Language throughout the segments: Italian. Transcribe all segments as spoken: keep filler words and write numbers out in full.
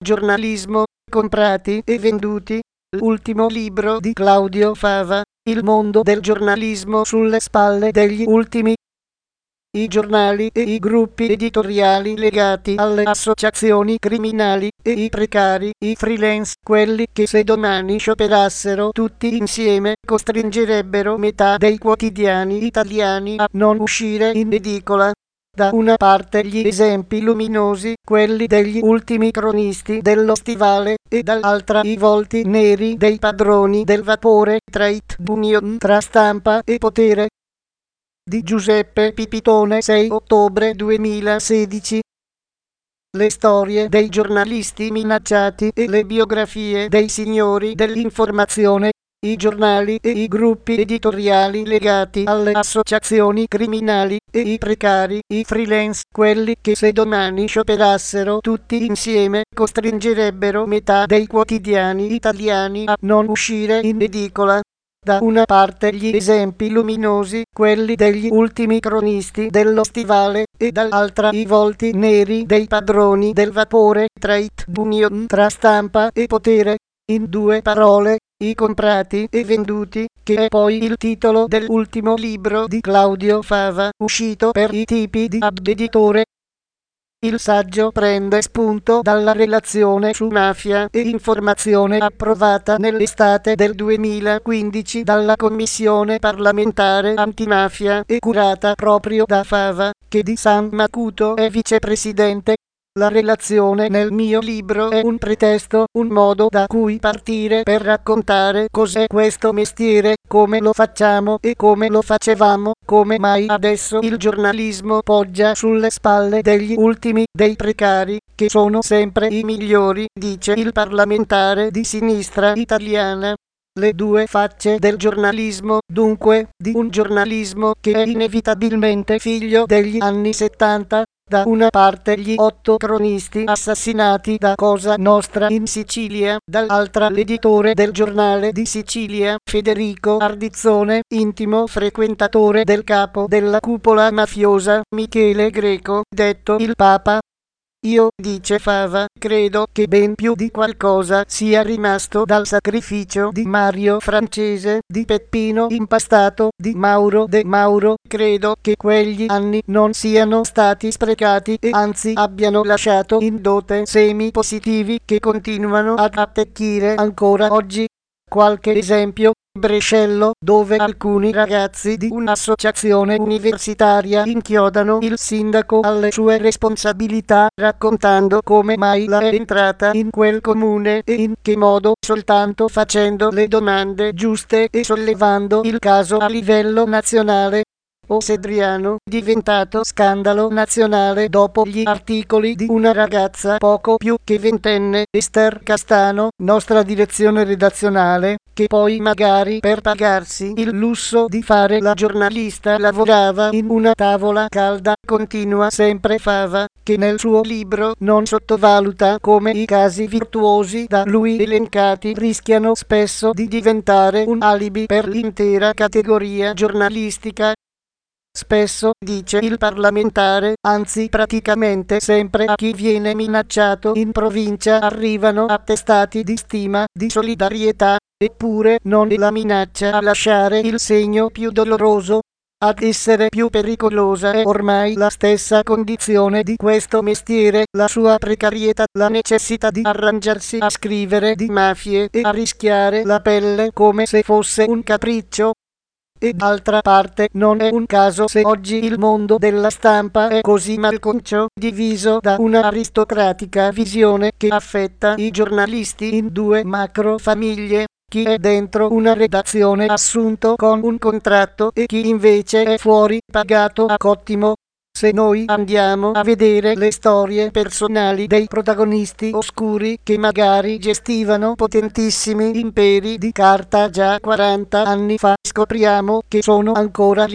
Giornalismo, comprati e venduti. L'ultimo libro di Claudio Fava, Il mondo del giornalismo sulle spalle degli ultimi. I giornali e i gruppi editoriali legati alle associazioni criminali e i precari, i freelance, quelli che se domani scioperassero tutti insieme costringerebbero metà dei quotidiani italiani a non uscire in edicola. Da una parte gli esempi luminosi, quelli degli ultimi cronisti dello stivale, e dall'altra i volti neri dei padroni del vapore, trade union tra stampa e potere. Di Giuseppe Pipitone, sei ottobre duemilasedici. Le storie dei giornalisti minacciati e le biografie dei signori dell'informazione. I giornali e i gruppi editoriali legati alle associazioni criminali e i precari, i freelance, quelli che se domani scioperassero tutti insieme costringerebbero metà dei quotidiani italiani a non uscire in edicola. Da una parte gli esempi luminosi, quelli degli ultimi cronisti dello stivale, e dall'altra i volti neri dei padroni del vapore, trade union tra stampa e potere. In due parole, i comprati e venduti, che è poi il titolo dell'ultimo libro di Claudio Fava, uscito per i tipi di Ab Editore. Il saggio prende spunto dalla relazione su mafia e informazione approvata nell'estate del duemilaquindici dalla Commissione parlamentare antimafia e curata proprio da Fava, che di San Macuto è vicepresidente. La relazione nel mio libro è un pretesto, un modo da cui partire per raccontare cos'è questo mestiere, come lo facciamo e come lo facevamo, come mai adesso il giornalismo poggia sulle spalle degli ultimi, dei precari, che sono sempre i migliori, dice il parlamentare di sinistra italiana. Le due facce del giornalismo, dunque, di un giornalismo che è inevitabilmente figlio degli anni settanta. Da una parte gli otto cronisti assassinati da Cosa Nostra in Sicilia, dall'altra l'editore del Giornale di Sicilia, Federico Ardizzone, intimo frequentatore del capo della cupola mafiosa, Michele Greco, detto il Papa. Io, dice Fava, credo che ben più di qualcosa sia rimasto dal sacrificio di Mario Francese, di Peppino Impastato, di Mauro De Mauro. Credo che quegli anni non siano stati sprecati e anzi abbiano lasciato in dote semi positivi che continuano ad attecchire ancora oggi. Qualche esempio: Brescello, dove alcuni ragazzi di un'associazione universitaria inchiodano il sindaco alle sue responsabilità, raccontando come mai la è entrata in quel comune e in che modo, soltanto facendo le domande giuste e sollevando il caso a livello nazionale. O Sedriano, diventato scandalo nazionale dopo gli articoli di una ragazza poco più che ventenne, Ester Castano, nostra direzione redazionale, che poi magari per pagarsi il lusso di fare la giornalista lavorava in una tavola calda. Continua sempre Fava, che nel suo libro non sottovaluta come i casi virtuosi da lui elencati rischiano spesso di diventare un alibi per l'intera categoria giornalistica. Spesso, dice il parlamentare, anzi praticamente sempre a chi viene minacciato in provincia arrivano attestati di stima, di solidarietà, eppure non è la minaccia a lasciare il segno più doloroso. Ad essere più pericolosa è ormai la stessa condizione di questo mestiere, la sua precarietà, la necessità di arrangiarsi a scrivere di mafie e a rischiare la pelle come se fosse un capriccio. E d'altra parte non è un caso se oggi il mondo della stampa è così malconcio, diviso da una aristocratica visione che affetta i giornalisti in due macro famiglie: chi è dentro una redazione assunto con un contratto e chi invece è fuori, pagato a cottimo. Se noi andiamo a vedere le storie personali dei protagonisti oscuri che magari gestivano potentissimi imperi di carta già quaranta anni fa, scopriamo che sono ancora lì.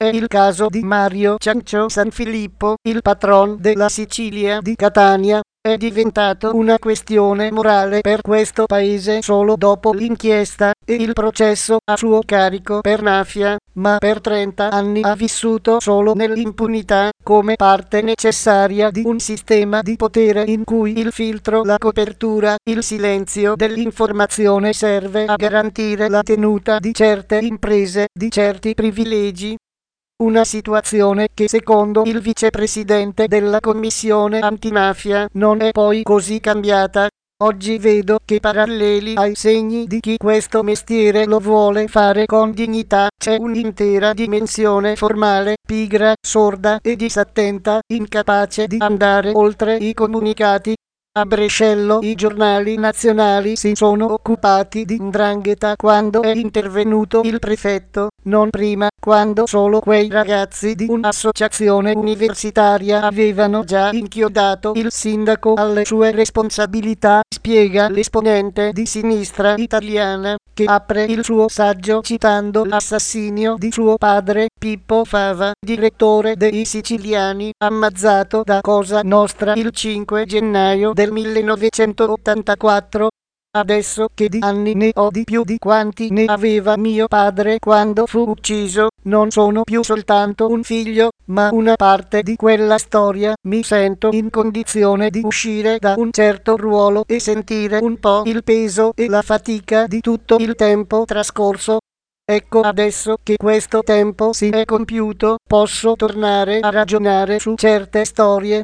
È il caso di Mario Ciancio Sanfilippo, il patron della Sicilia di Catania. È diventato una questione morale per questo paese solo dopo l'inchiesta e il processo a suo carico per mafia, ma per trenta anni ha vissuto solo nell'impunità, come parte necessaria di un sistema di potere in cui il filtro, la copertura, il silenzio dell'informazione serve a garantire la tenuta di certe imprese, di certi privilegi. Una situazione che secondo il vicepresidente della commissione antimafia non è poi così cambiata. Oggi vedo che paralleli ai segni di chi questo mestiere lo vuole fare con dignità c'è un'intera dimensione formale, pigra, sorda e disattenta, incapace di andare oltre i comunicati. A Brescello i giornali nazionali si sono occupati di 'ndrangheta quando è intervenuto il prefetto, non prima, quando solo quei ragazzi di un'associazione universitaria avevano già inchiodato il sindaco alle sue responsabilità, spiega l'esponente di sinistra italiana, che apre il suo saggio citando l'assassinio di suo padre, Pippo Fava, direttore dei Siciliani, ammazzato da Cosa Nostra il cinque gennaio del millenovecentottantaquattro. Adesso che di anni ne ho di più di quanti ne aveva mio padre quando fu ucciso, non sono più soltanto un figlio, ma una parte di quella storia. Mi sento in condizione di uscire da un certo ruolo e sentire un po' il peso e la fatica di tutto il tempo trascorso. Ecco, adesso che questo tempo si è compiuto, posso tornare a ragionare su certe storie